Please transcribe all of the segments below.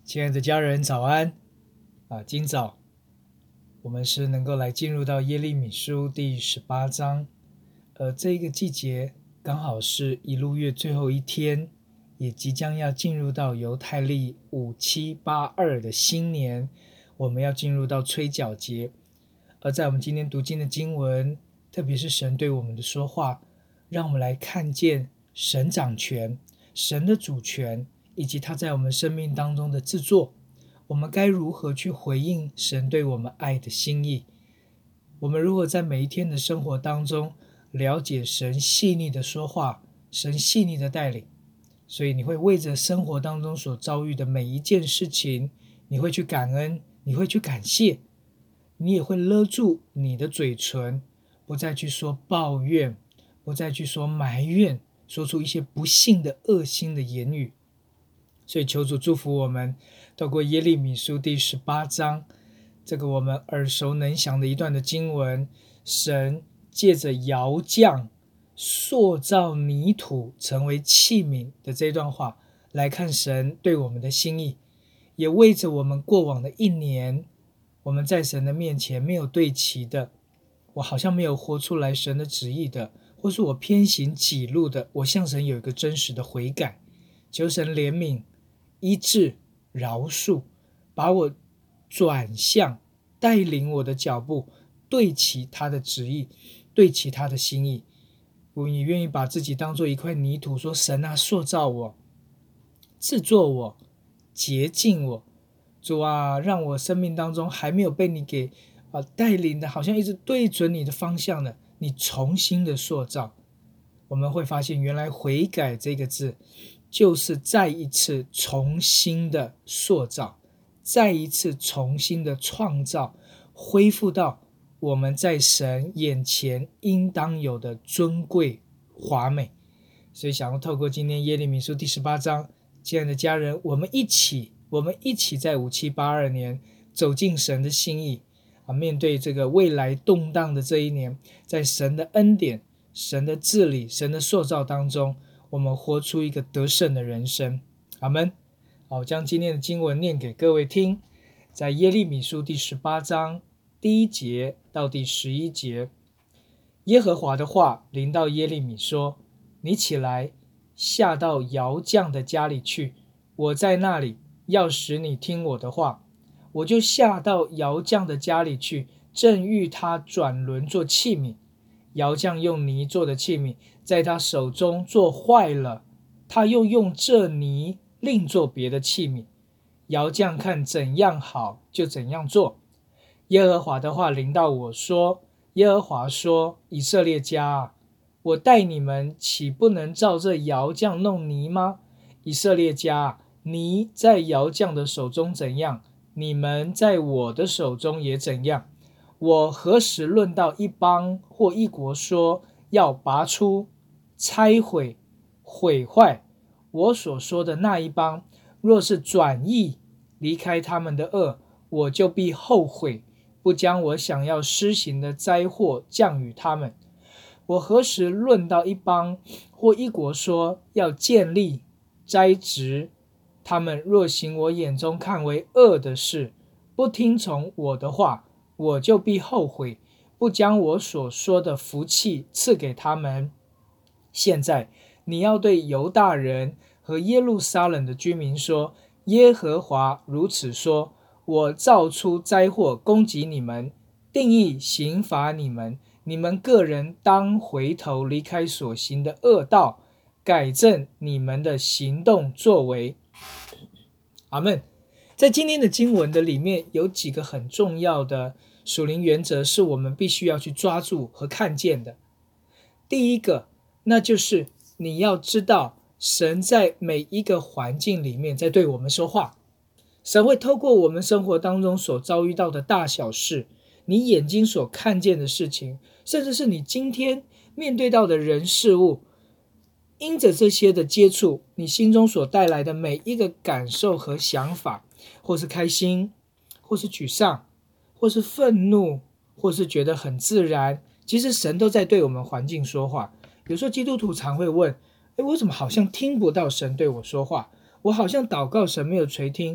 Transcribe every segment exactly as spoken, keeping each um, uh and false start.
亲爱的家人早安啊！今早我们是能够来进入到耶利米书第十八章，而这个季节刚好是以路月最后一天，也即将要进入到犹太历五七八二的新年，我们要进入到吹角节。而在我们今天读经的经文，特别是神对我们的说话，让我们来看见神掌权，神的主权，以及他在我们生命当中的制作，我们该如何去回应神对我们爱的心意？我们如何在每一天的生活当中了解神细腻的说话，神细腻的带领？所以你会为着生活当中所遭遇的每一件事情，你会去感恩，你会去感谢，你也会勒住你的嘴唇，不再去说抱怨，不再去说埋怨，说出一些不幸的恶心的言语。所以求主祝福我们，透过耶利米书第十八章，这个我们耳熟能详的一段的经文，神借着窑匠塑造泥土成为器皿的这段话，来看神对我们的心意，也为着我们过往的一年，我们在神的面前没有对齐的，我好像没有活出来神的旨意的，或是我偏行己路的，我向神有一个真实的悔改，求神怜悯医治饶恕，把我转向，带领我的脚步对齐他的旨意，对齐他的心意。你愿意把自己当作一块泥土，说神啊，塑造我，制作我，洁净我，主啊，让我生命当中还没有被你给、啊、带领的，好像一直对准你的方向的，你重新的塑造。我们会发现原来悔改这个字就是再一次重新的塑造，再一次重新的创造，恢复到我们在神眼前应当有的尊贵华美。所以想要透过今天耶利米书第十八章，亲爱的家人，我们一起我们一起在五七八二年走进神的心意啊，面对这个未来动荡的这一年，在神的恩典、神的治理、神的塑造当中，我们活出一个得胜的人生。阿们。好，将今天的经文念给各位听，在耶利米书第十八章第一节到第十一节，耶和华的话临到耶利米说：你起来，下到窑匠的家里去，我在那里，要使你听我的话。我就下到窑匠的家里去，正欲他转轮做器皿。窑匠用泥做的器皿在他手中做坏了，他又用这泥另做别的器皿。窑匠看怎样好，就怎样做。耶和华的话临到我说：耶和华说，以色列家啊，我待你们岂不能照这窑匠弄泥吗？以色列家啊，泥在窑匠的手中怎样，你们在我的手中也怎样。我何时论到一邦或一国说要拔出、拆毁、毁坏我所说的那一邦，若是转意离开他们的恶，我就必后悔，不将我想要施行的灾祸降与他们。我何时论到一邦或一国说要建立、栽植，他们若行我眼中看为恶的事，不听从我的话，我就必后悔，不将我所说的福气赐给他们。现在你要对犹大人和耶路撒冷的居民说：耶和华如此说，我造出灾祸攻击你们，定义刑罚你们，你们个人当回头离开所行的恶道，改正你们的行动作为。阿们。在今天的经文的里面，有几个很重要的属灵原则是我们必须要去抓住和看见的。第一个，那就是你要知道神在每一个环境里面在对我们说话。神会透过我们生活当中所遭遇到的大小事，你眼睛所看见的事情，甚至是你今天面对到的人事物，因着这些的接触，你心中所带来的每一个感受和想法，或是开心，或是沮丧，或是愤怒，或是觉得很自然，其实神都在对我们环境说话。有时候基督徒常会问，诶，我怎么好像听不到神对我说话？我好像祷告神没有垂听，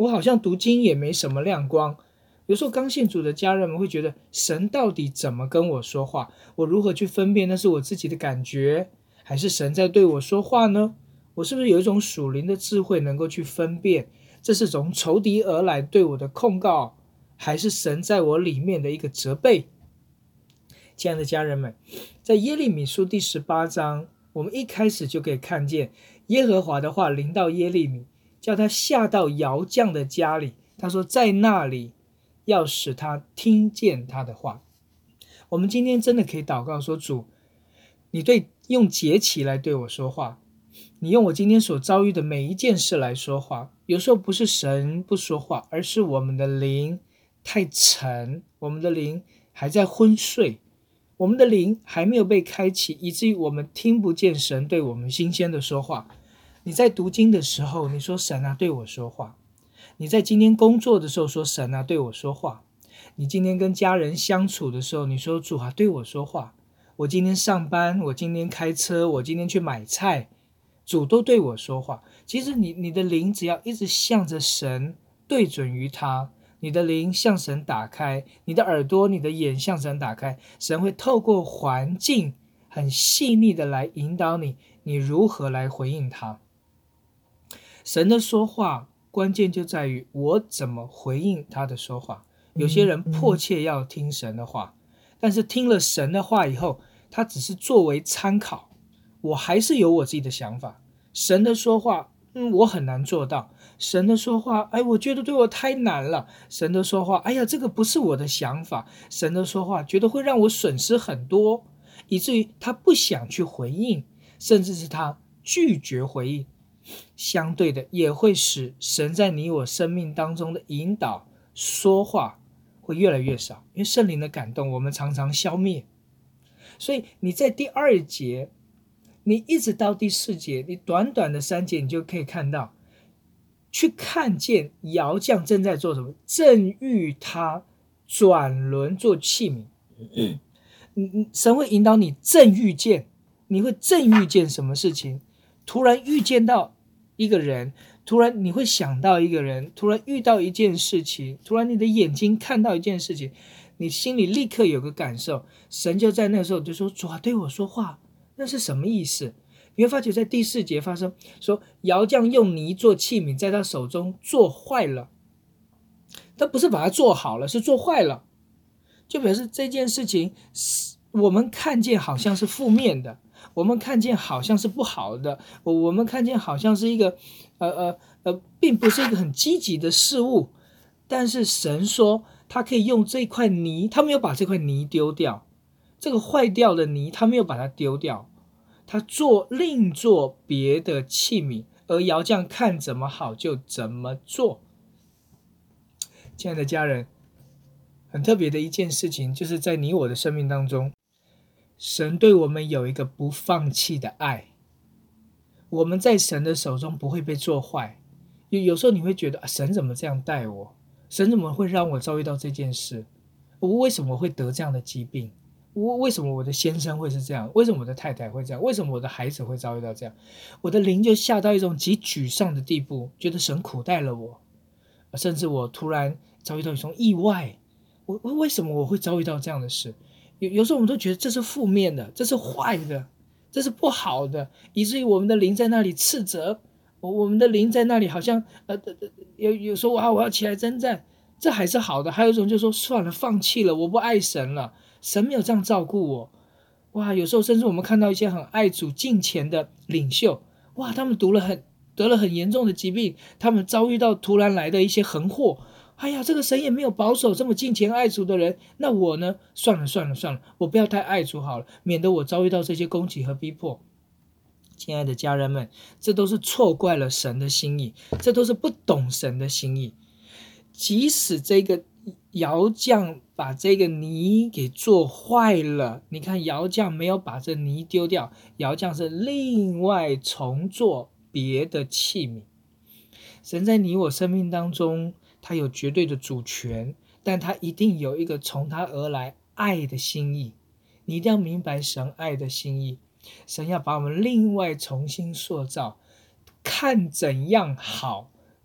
我好像读经也没什么亮光。有时候刚信主的家人们会觉得，神到底怎么跟我说话？我如何去分辨那是我自己的感觉，还是神在对我说话呢？我是不是有一种属灵的智慧能够去分辨，这是从仇敌而来对我的控告，还是神在我里面的一个责备？亲爱的家人们，在耶利米书第十八章，我们一开始就可以看见耶和华的话临到耶利米，叫他下到窑匠的家里，他说在那里要使他听见他的话。我们今天真的可以祷告说，主，你对用节期来对我说话，你用我今天所遭遇的每一件事来说话。有时候不是神不说话，而是我们的灵太沉，我们的灵还在昏睡，我们的灵还没有被开启，以至于我们听不见神对我们新鲜的说话。你在读经的时候，你说神啊对我说话；你在今天工作的时候说神啊对我说话；你今天跟家人相处的时候，你说主啊对我说话。我今天上班，我今天开车，我今天去买菜，主都对我说话。其实你你的灵只要一直向着神，对准于他，你的灵向神打开，你的耳朵你的眼向神打开，神会透过环境很细腻的来引导你，你如何来回应他。神的说话关键就在于我怎么回应他的说话。有些人迫切要听神的话，但是听了神的话以后，他只是作为参考，我还是有我自己的想法。神的说话嗯，我很难做到。神的说话，哎，我觉得对我太难了。神的说话，哎呀，这个不是我的想法。神的说话，觉得会让我损失很多，以至于他不想去回应，甚至是他拒绝回应。相对的，也会使神在你我生命当中的引导、说话会越来越少，因为圣灵的感动，我们常常消灭。所以你在第二节，你一直到第四节，你短短的三节，你就可以看到，去看见窑匠正在做什么，正欲他转轮做器皿。嗯、神会引导你正遇见，你会正遇见什么事情？突然遇见到一个人，突然你会想到一个人，突然遇到一件事情，突然你的眼睛看到一件事情，你心里立刻有个感受，神就在那个时候就说，主啊对我说话，那是什么意思？你会发觉在第四节发生说，窑匠用泥做器皿，在他手中做坏了。他不是把它做好了，是做坏了，就表示这件事情我们看见好像是负面的，我们看见好像是不好的，我们看见好像是一个呃呃呃，并不是一个很积极的事物。但是神说他可以用这块泥，他没有把这块泥丢掉，这个坏掉的泥他没有把它丢掉，他做另做别的器皿，而窑匠看怎么好就怎么做。亲爱的家人，很特别的一件事情，就是在你我的生命当中，神对我们有一个不放弃的爱。我们在神的手中不会被做坏。有有时候你会觉得、啊、神怎么这样待我？神怎么会让我遭遇到这件事？我为什么会得这样的疾病？我为什么我的先生会是这样？为什么我的太太会这样？为什么我的孩子会遭遇到这样？我的灵就下到一种极沮丧的地步，觉得神苦待了我，甚至我突然遭遇到一种意外。我为什么我会遭遇到这样的事？有有时候我们都觉得这是负面的，这是坏的，这是不好的，以至于我们的灵在那里斥责，我们的灵在那里好像呃有有时候啊，我要起来征战，这还是好的。还有一种就是说算了，放弃了，我不爱神了，神没有这样照顾我。哇，有时候甚至我们看到一些很爱主敬虔的领袖，哇，他们得了很得了很严重的疾病，他们遭遇到突然来的一些横祸。哎呀，这个神也没有保守这么敬虔爱主的人，那我呢？算了算了算了，我不要太爱主好了，免得我遭遇到这些攻击和逼迫。亲爱的家人们，这都是错怪了神的心意，这都是不懂神的心意。即使这个窑匠把这个泥给做坏了，你看窑匠没有把这泥丢掉，窑匠是另外重做别的器皿。神在你我生命当中，他有绝对的主权，但他一定有一个从他而来爱的心意。你一定要明白神爱的心意，神要把我们另外重新塑造，看怎样好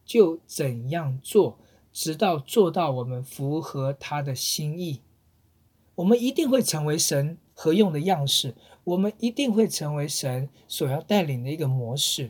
就怎样做，直到做到我们符合他的心意。我们一定会成为神合用的样式，我们一定会成为神所要带领的一个模式。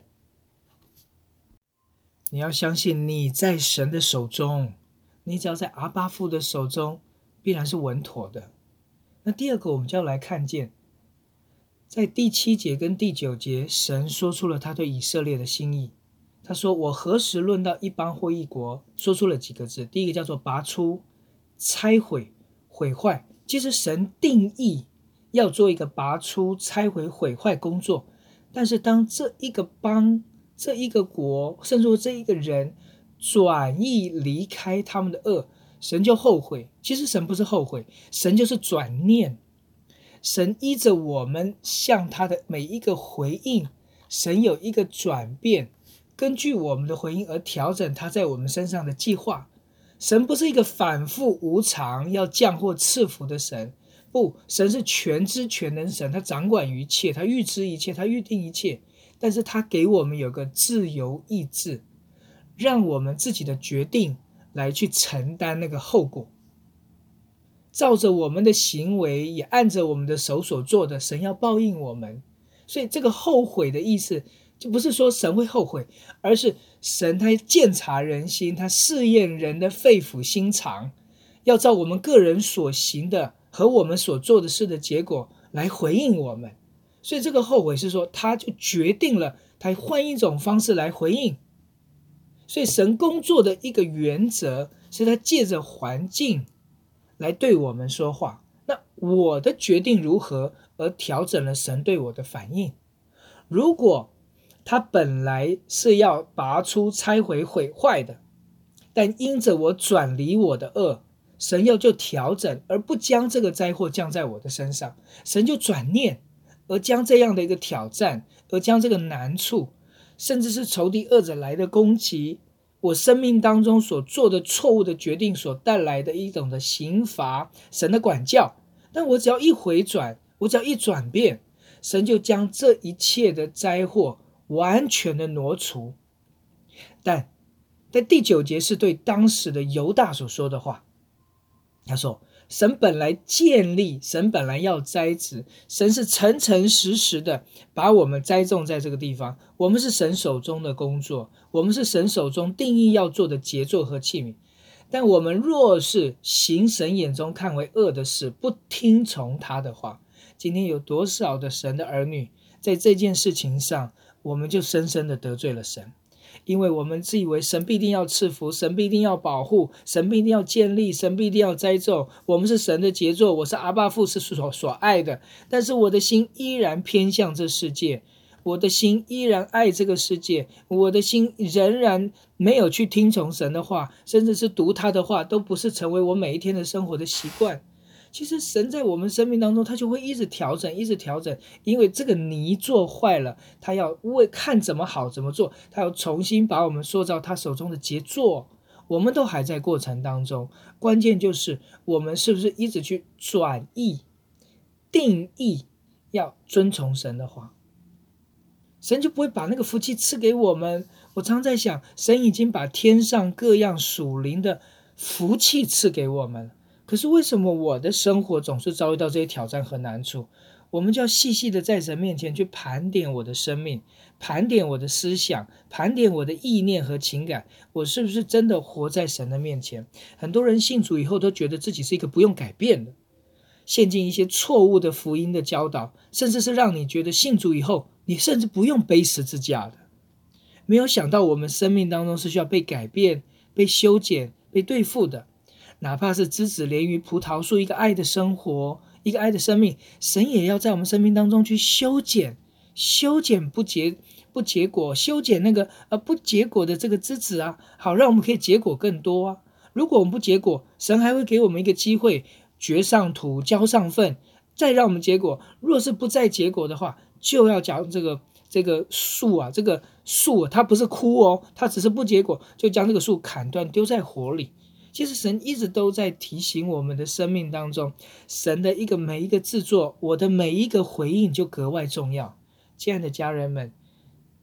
你要相信你在神的手中，你只要在阿爸父的手中，必然是稳妥的。那第二个，我们就要来看见，在第七节跟第九节，神说出了他对以色列的心意。他说，我何时论到一邦或一国，说出了几个字，第一个叫做拔出、拆毁、毁坏。其实神定义要做一个拔出、拆毁、毁坏工作，但是当这一个邦、这一个国，甚至说这一个人转意离开他们的恶，神就后悔。其实神不是后悔，神就是转念。神依着我们向他的每一个回应，神有一个转变，根据我们的回应而调整他在我们身上的计划。神不是一个反复无常要降或赐福的神，不，神是全知全能神，他掌管一切，他预知一切，他预定一切，但是他给我们有个自由意志，让我们自己的决定来去承担那个后果。照着我们的行为，也按着我们的手所做的，神要报应我们。所以这个后悔的意思，就不是说神会后悔，而是神他鉴察人心，他试验人的肺腑心肠，要照我们个人所行的和我们所做的事的结果来回应我们。所以这个后悔是说，他就决定了他换一种方式来回应。所以神工作的一个原则是他借着环境来对我们说话，那我的决定如何而调整了神对我的反应。如果他本来是要拔出、拆毁、毁坏的，但因着我转离我的恶，神要就调整，而不将这个灾祸降在我的身上。神就转念，而将这样的一个挑战，而将这个难处，甚至是仇敌恶者来的攻击，我生命当中所做的错误的决定所带来的一种的刑罚，神的管教，但我只要一回转，我只要一转变，神就将这一切的灾祸完全的挪除。但在第九节是对当时的犹大所说的话，他说神本来建立，神本来要栽植，神是诚诚实实的把我们栽种在这个地方，我们是神手中的工作，我们是神手中定义要做的杰作和器皿。但我们若是行神眼中看为恶的事，不听从他的话，今天有多少的神的儿女在这件事情上，我们就深深的得罪了神。因为我们自以为神必定要赐福，神必定要保护，神必定要建立，神必定要栽种，我们是神的杰作，我是阿爸父，是所所爱的。但是我的心依然偏向这世界，我的心依然爱这个世界，我的心仍然没有去听从神的话，甚至是读他的话，都不是成为我每一天的生活的习惯。其实神在我们生命当中，他就会一直调整一直调整，因为这个泥做坏了，他要为看怎么好怎么做，他要重新把我们塑造他手中的杰作。我们都还在过程当中，关键就是我们是不是一直去转译定义，要遵从神的话，神就不会把那个福气赐给我们。我常在想，神已经把天上各样属灵的福气赐给我们，可是为什么我的生活总是遭遇到这些挑战和难处？我们就要细细的在神面前去盘点我的生命，盘点我的思想，盘点我的意念和情感，我是不是真的活在神的面前？很多人信主以后都觉得自己是一个不用改变的，陷进一些错误的福音的教导，甚至是让你觉得信主以后你甚至不用背十字架的。没有想到我们生命当中是需要被改变、被修剪、被对付的。哪怕是枝子连于葡萄树，一个爱的生活，一个爱的生命，神也要在我们生命当中去修剪，修剪不结不结果，修剪那个呃不结果的这个枝子啊，好让我们可以结果更多啊。如果我们不结果，神还会给我们一个机会，掘上土，浇上粪，再让我们结果。若是不再结果的话，就要将这个这个树啊，这个树、啊、它不是枯哦，它只是不结果，就将这个树砍断，丢在火里。其实神一直都在提醒我们的生命当中，神的一个每一个制作，我的每一个回应就格外重要。亲爱的家人们，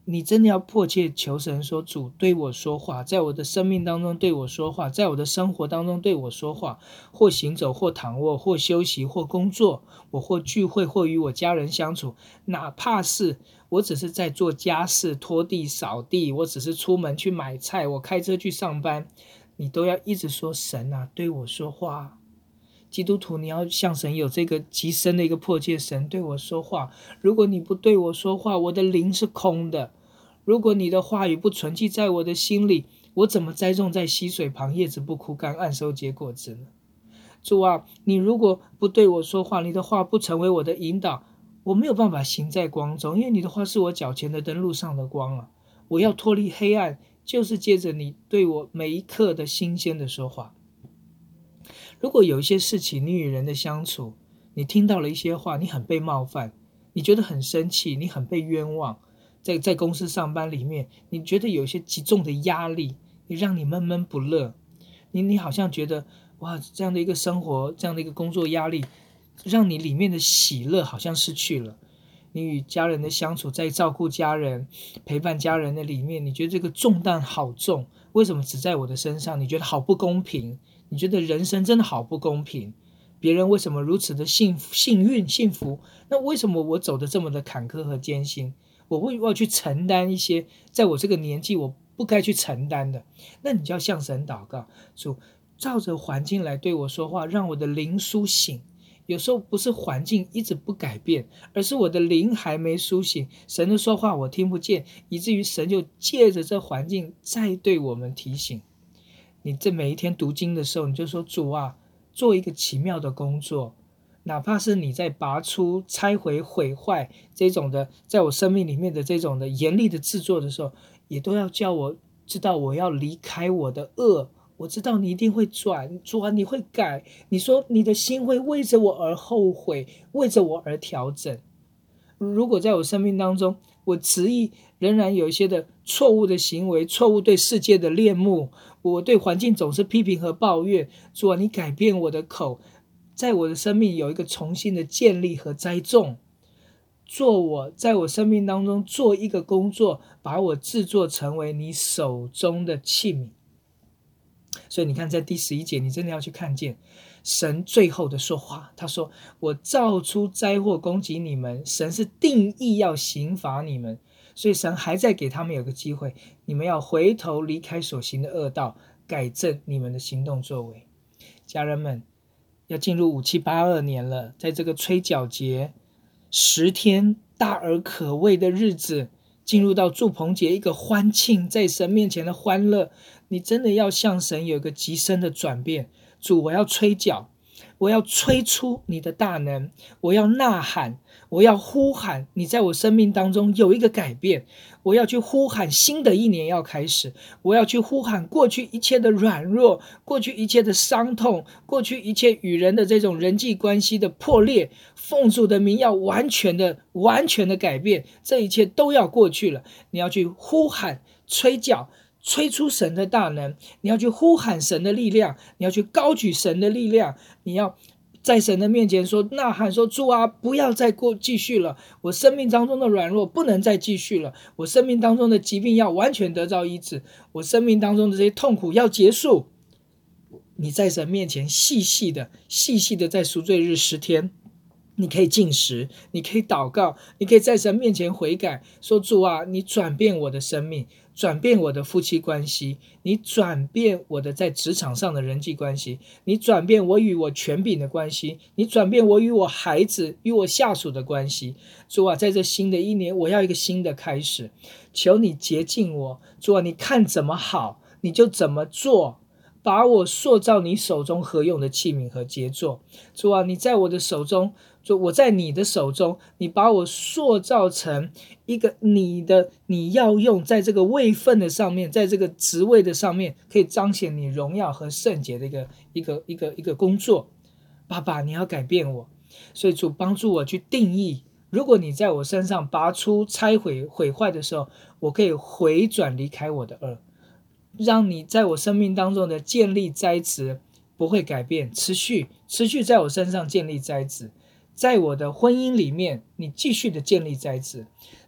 你真的要迫切求神说，主对我说话，在我的生命当中对我说话，在我的生活当中对我说话，或行走，或躺卧，或休息，或工作，我或聚会，或与我家人相处，哪怕是我只是在做家事，拖地扫地，我只是出门去买菜，我开车去上班，你都要一直说，神啊，对我说话。基督徒，你要向神有这个极深的一个迫切，神对我说话。如果你不对我说话，我的灵是空的。如果你的话语不存记在我的心里，我怎么栽种在溪水旁，叶子不枯干，按收结果子呢？主啊，你如果不对我说话，你的话不成为我的引导，我没有办法行在光中，因为你的话是我脚前的灯，路上的光啊。我要脱离黑暗，就是借着你对我每一刻的新鲜的说话。如果有一些事情，你与人的相处，你听到了一些话，你很被冒犯，你觉得很生气，你很被冤枉，在在公司上班里面，你觉得有一些极重的压力，你让你闷闷不乐，你你好像觉得哇，这样的一个生活，这样的一个工作压力，让你里面的喜乐好像失去了。你与家人的相处，在照顾家人、陪伴家人的里面，你觉得这个重担好重，为什么只在我的身上？你觉得好不公平，你觉得人生真的好不公平，别人为什么如此的幸幸运幸福，那为什么我走得这么的坎坷和艰辛？我会要去承担一些在我这个年纪我不该去承担的，那你就要向神祷告，主照着环境来对我说话，让我的灵苏醒。有时候不是环境一直不改变，而是我的灵还没苏醒，神的说话我听不见，以至于神就借着这环境再对我们提醒。你这每一天读经的时候，你就说，主啊，做一个奇妙的工作，哪怕是你在拔出、拆毁、毁坏这种的，在我生命里面的这种的严厉的制作的时候，也都要叫我知道我要离开我的恶。我知道你一定会转，主啊，你会改，你说你的心会为着我而后悔，为着我而调整。如果在我生命当中，我执意仍然有一些的错误的行为，错误对世界的恋慕，我对环境总是批评和抱怨，主啊，你改变我的口，在我的生命有一个重新的建立和栽种，做我在我生命当中做一个工作，把我制作成为你手中的器皿。所以你看在第十一节，你真的要去看见神最后的说话，他说，我造出灾祸攻击你们，神是定义要刑罚你们，所以神还在给他们有个机会，你们要回头离开所行的恶道，改正你们的行动作为。家人们，要进入五七八二年了，在这个吹角节十天大而可畏的日子，进入到祝棚节，一个欢庆在神面前的欢乐，你真的要向神有一个极深的转变。主，我要吹角，我要吹出你的大能，我要呐喊，我要呼喊你在我生命当中有一个改变，我要去呼喊新的一年要开始，我要去呼喊过去一切的软弱，过去一切的伤痛，过去一切与人的这种人际关系的破裂，奉主的名要完全的完全的改变，这一切都要过去了。你要去呼喊吹角，吹出神的大能，你要去呼喊神的力量，你要去高举神的力量，你要在神的面前说呐喊说，主啊，不要再过继续了，我生命当中的软弱不能再继续了，我生命当中的疾病要完全得到医治，我生命当中的这些痛苦要结束。你在神面前细细的细细的在赎罪日十天，你可以禁食，你可以祷告，你可以在神面前悔改，说，主啊，你转变我的生命，转变我的夫妻关系，你转变我的在职场上的人际关系，你转变我与我权柄的关系，你转变我与我孩子与我下属的关系。主啊，在这新的一年，我要一个新的开始，求你洁净我。主啊，你看怎么好你就怎么做，把我塑造你手中合用的器皿和杰作。主啊，你在我的手中，就我在你的手中，你把我塑造成一个你的你要用在这个位分的上面，在这个职位的上面，可以彰显你荣耀和圣洁的一个一个一个一个工作。爸爸，你要改变我，所以主帮助我去定义，如果你在我身上拔出拆毁毁坏的时候，我可以回转离开我的恶，让你在我生命当中的建立栽植不会改变，持续持续在我身上建立栽植，在我的婚姻里面你继续的建立栽植，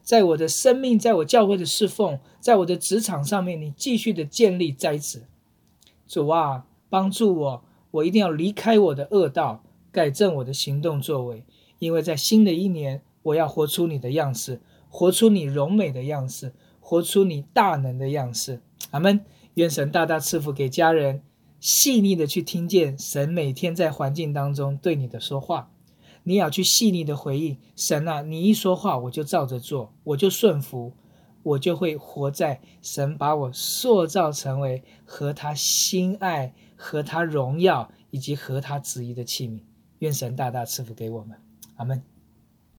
在我的生命，在我教会的侍奉，在我的职场上面，你继续的建立栽植。主啊，帮助我，我一定要离开我的恶道，改正我的行动作为，因为在新的一年，我要活出你的样式，活出你荣美的样式，活出你大能的样式。阿们。愿神大大赐福给家人，细腻的去听见神每天在环境当中对你的说话，你要去细腻的回应神啊，你一说话我就照着做，我就顺服，我就会活在神把我塑造成为合他心爱、合他荣耀以及合他旨意的器皿。愿神大大赐福给我们。阿们。